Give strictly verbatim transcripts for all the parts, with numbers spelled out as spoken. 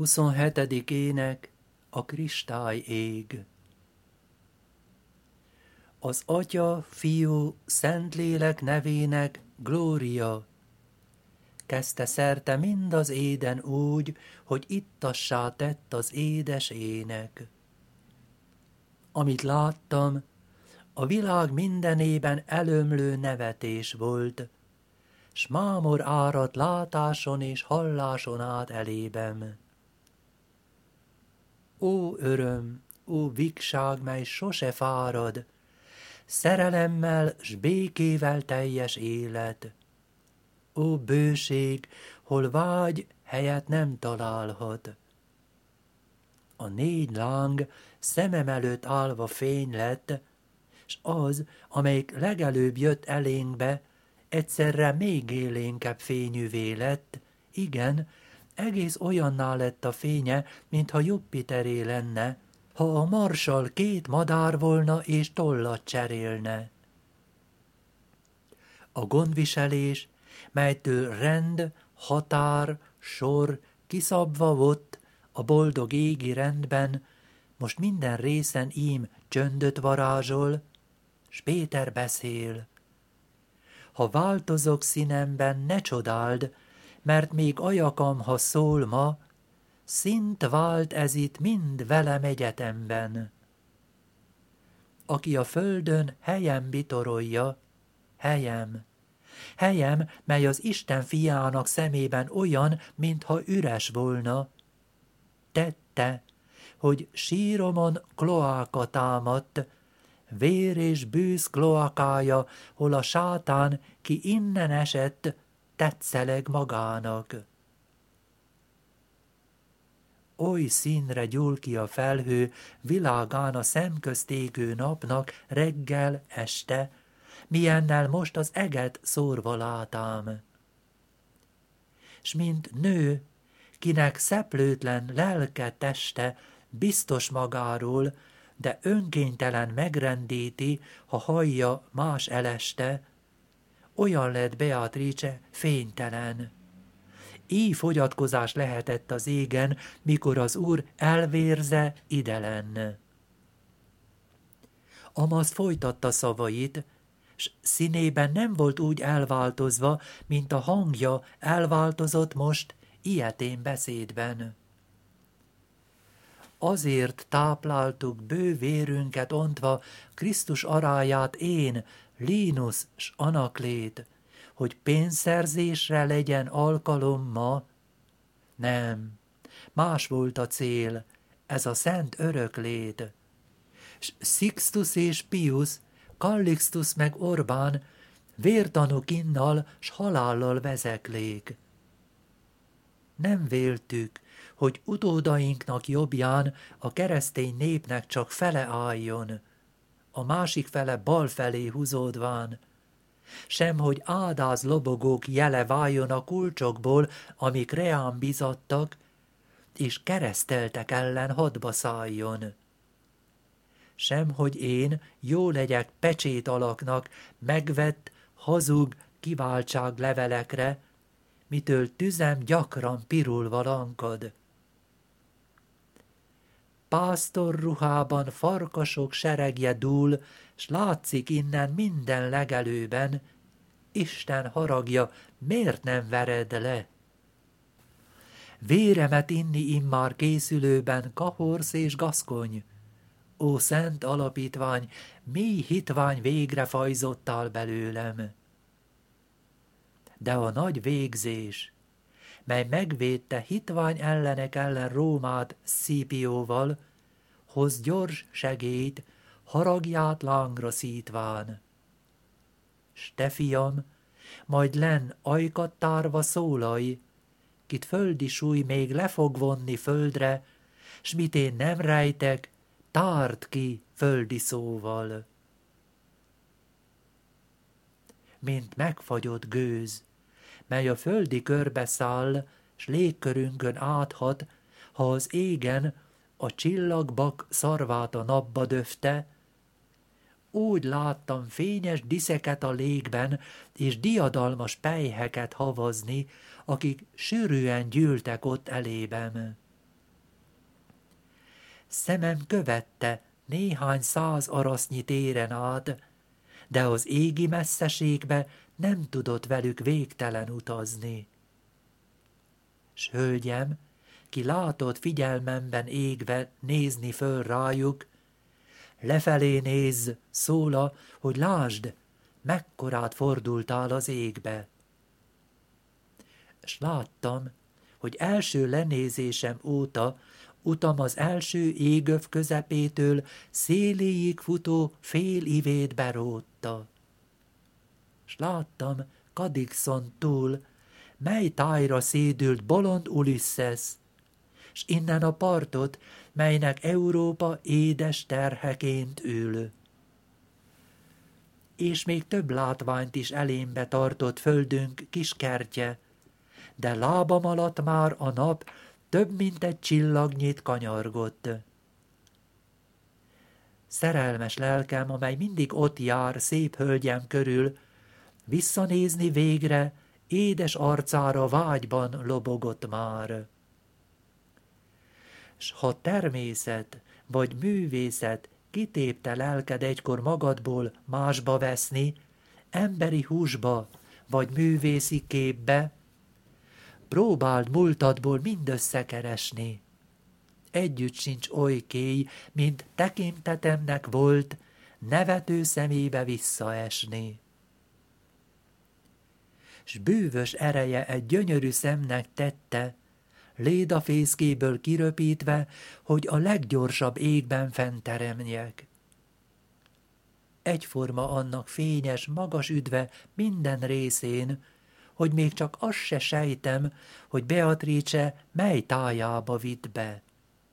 huszonhetedik ének, a kristály ég. Az Atya, Fiú, Szentlélek nevének glória. Kezdte szerte mind az éden úgy, hogy ittassá tett az édes ének. Amit láttam, a világ mindenében elömlő nevetés volt, s mámor áradt látáson és halláson át elébem. Ó öröm, ó vikság, mely sose fárad, szerelemmel s békével teljes élet. Ó bőség, hol vágy helyet nem találhat. A négy láng szemem előtt állva fény lett, s az, amelyik legelőbb jött elénkbe, egyszerre még élénkebb fényűvé lett, igen, egész olyanná lett a fénye, mintha Jupiteré lenne, ha a marsal két madár volna és tollat cserélne. A gondviselés, melytől rend, határ, sor kiszabva volt a boldog égi rendben, most minden részen ím csöndöt varázsol, s Péter beszél. Ha változok színemben, ne csodáld, mert még ajakam, ha szól ma, szint vált ez itt mind velem egyetemben. Aki a földön helyem bitorolja, helyem, helyem, mely az Isten fiának szemében olyan, mintha üres volna, tette, hogy síromon kloáka támadt, vér és bűz kloakája, hol a sátán, ki innen esett, tetszeleg magának. Oly színre gyúl ki a felhő világán a szemközt égő napnak reggel, este, milyennel most az eget szórva látám. S mint nő, kinek szeplőtlen lelke teste biztos magáról, de önkénytelen megrendíti, ha hallja más eleste, olyan lett Beatrice fénytelen. Így fogyatkozás lehetett az égen, mikor az Úr elvérze idelen. Amaz folytatta szavait, s színében nem volt úgy elváltozva, mint a hangja elváltozott most ilyetén beszédben. Azért tápláltuk bő vérünket ontva Krisztus aráját én, Linus s Anaklét, hogy pénzszerzésre legyen alkalom ma. Nem, más volt a cél, ez a szent öröklét. S Sixtus és Pius, Callixtus meg Orbán vértanúk innal s halállal vezeklék. Nem véltük, hogy utódainknak jobbján a keresztény népnek csak fele álljon, a másik fele bal felé húzódván, sem hogy ádáz lobogók jele váljon a kulcsokból, amik reám bizadtak, és kereszteltek ellen hadba szálljon. Sem hogy én jó legyek pecsét alaknak megvett, hazug kiváltság levelekre, mitől tüzem gyakran pirulva lankad. Pásztor ruhában farkasok seregje dúl, s látszik innen minden legelőben, Isten haragja, miért nem vered le? Véremet inni immár készülőben Kahorsz és Gaszkony. Ó szent alapítvány, mély hitvány végre fajzottál belőlem. De a nagy végzés, mely megvédte hitvány ellenek ellen Rómát Szipióval, hoz gyors segélyt, haragját lángra szítván. S te, fiam, majd len ajkat tárva szólalj, kit földi súly még le fog vonni földre, s mit én nem rejtek, tárd ki földi szóval. Mint megfagyott gőz, mely a földi körbe száll, s légkörünkön áthat, ha az égen a csillagbak szarvát a napba döfte, úgy láttam fényes diszeket a légben, és diadalmas pelyheket havazni, akik sűrűen gyűltek ott elébem. Szemem követte néhány száz arasznyi téren át, de az égi messzeségbe nem tudott velük végtelen utazni. S hölgyem, ki látott figyelmemben égve nézni föl rájuk, lefelé nézz, szóla, hogy lásd, mekkorát fordultál az égbe. S láttam, hogy első lenézésem óta utam az első égöv közepétől széléig futó fél ivét berótta. S láttam Kadixon túl, mely tájra szédült bolond Ulisses, s innen a partot, melynek Európa édes terheként ül. És még több látványt is elémbe tartott földünk kis kertje, de lábam alatt már a nap több mint egy csillagnyit kanyargott. Szerelmes lelkem, amely mindig ott jár szép hölgyem körül, visszanézni végre, édes arcára vágyban lobogott már. S ha természet vagy művészet kitépte lelked egykor magadból másba veszni, emberi húsba vagy művészi képbe, próbáld múltadból mind összekeresni. Együtt sincs oly kéj, mint tekintetemnek volt, nevető szemébe visszaesni. S bűvös ereje egy gyönyörű szemnek tette, lédafészkéből kiröpítve, hogy a leggyorsabb égben fennteremjek. Egyforma annak fényes, magas üdve minden részén, hogy még csak azt se sejtem, hogy Beatrice mely tájába vitt be.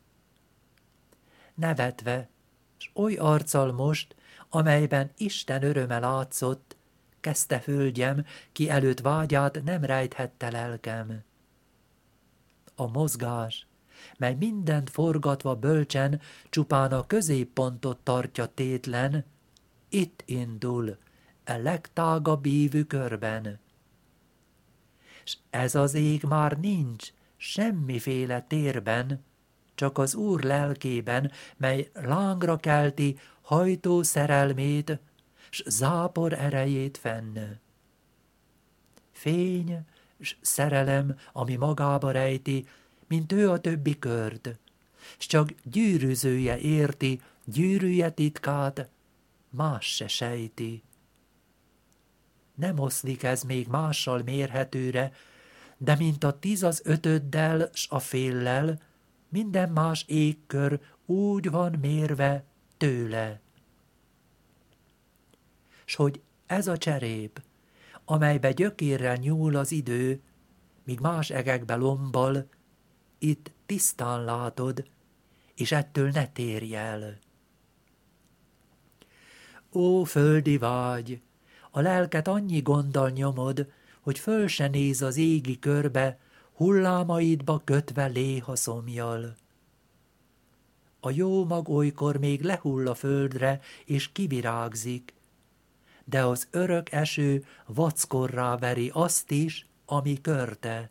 Nevetve, s oly arccal most, amelyben Isten öröme látszott, kezdte hölgyem, ki előtt vágyát nem rejthette lelkem. A mozgás, mely mindent forgatva bölcsen, csupán a középpontot tartja tétlen, itt indul, e legtágabb ívű körben. S ez az ég már nincs semmiféle térben, csak az Úr lelkében, mely lángra kelti hajtó szerelmét, s zápor erejét fenn. Fény s szerelem, ami magába rejti, mint ő a többi kört, s csak gyűrűzője érti, gyűrűje titkát, más se sejti. Nem oszlik ez még mással mérhetőre, de mint a tíz az ötöddel s a féllel, minden más égkör úgy van mérve tőle. S hogy ez a cserép, amelybe gyökérrel nyúl az idő, míg más egekbe lombal, itt tisztán látod, és ettől ne térj el. Ó, földi vágy, a lelket annyi gonddal nyomod, hogy föl se néz az égi körbe, hullámaidba kötve léha szomjal. A jó mag olykor még lehull a földre, és kivirágzik, de az örök eső vackorrá veri azt is, ami körte.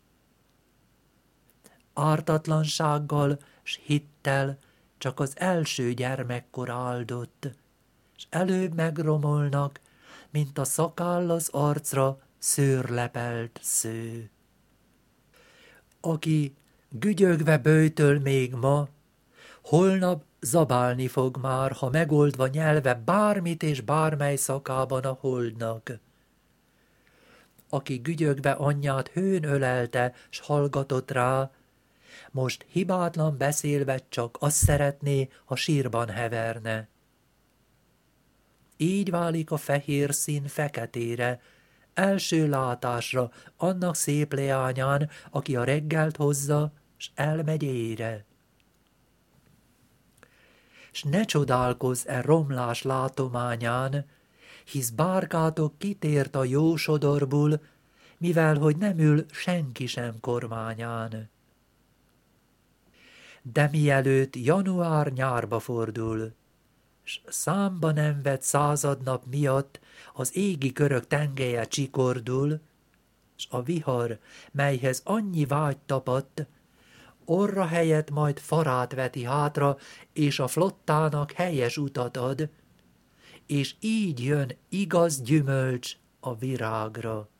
Ártatlansággal s hittel csak az első gyermekkor áldott, s előbb megromolnak, mint a szakáll az arcra szőrlepelt sző. Aki gügyögve böjtöl még ma, holnap zabálni fog már, ha megoldva nyelve bármit és bármely szakában a holdnak. Aki gügyögve anyját hőn ölelte, s hallgatott rá, most hibátlan beszélve csak azt szeretné, ha sírban heverne. Így válik a fehér szín feketére, első látásra annak szép leányán, aki a reggelt hozza, s elmegy ére. S ne csodálkozz e romlás látományán, hisz bárkátok kitért a jó sodorból, mivel hogy nem ül senki sem kormányán. De mielőtt január nyárba fordul, s számba nem vett századnap miatt az égi körök tengelye csikordul, s a vihar, melyhez annyi vágy tapadt, orra helyett majd farát veti hátra, és a flottának helyes utat ad, és így jön igaz gyümölcs a virágra.